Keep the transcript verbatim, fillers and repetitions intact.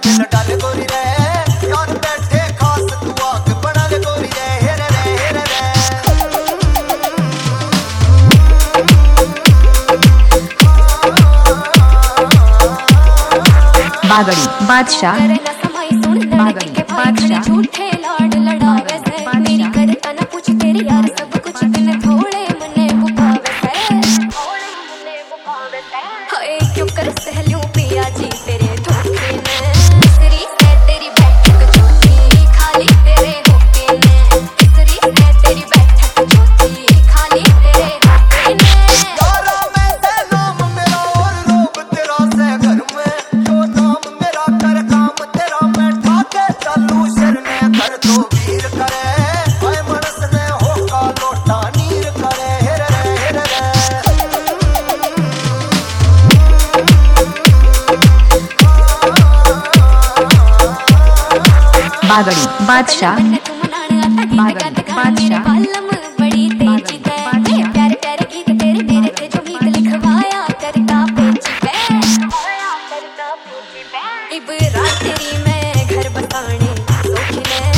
दिल डाल गोरी रे यार बैठे खास तू आग बना ले गोरी रे हेरे रे हेरे रे बागड़ी बादशाह बागड़ी बादशाह झूठे लाड लड़ावे से मेरी करता ना पूछ तेरी यार सब कुछ दिन थोड़े मने बुकावे से थोड़े मने बुकावे से हाय क्यों कर सहलूं पिया जी तेरे धोखे ने तेरी से तेरी बैठक चौथी खाली तेरे होके ने तेरी से तेरी बैठक चौथी खाली तेरे होके ने यारा मैं से नाम मेरा और रोब तेरा से घर में जो नाम मेरा कर काम तेरा मैं ठाके चालू शर में कर दो वीर करे हाय मनस ने होका लोटा नीर करे हेरे रे हेरे रे बागड़ी बादशाह बागड़ी बादशाह बड़ी तेजी है प्यारे प्यारे गीत तेरे मेरे थे जो गीत लिखवाया करता पेची पे करता पेची पे इब रात तेरी मैं घर बसाने सोखी ने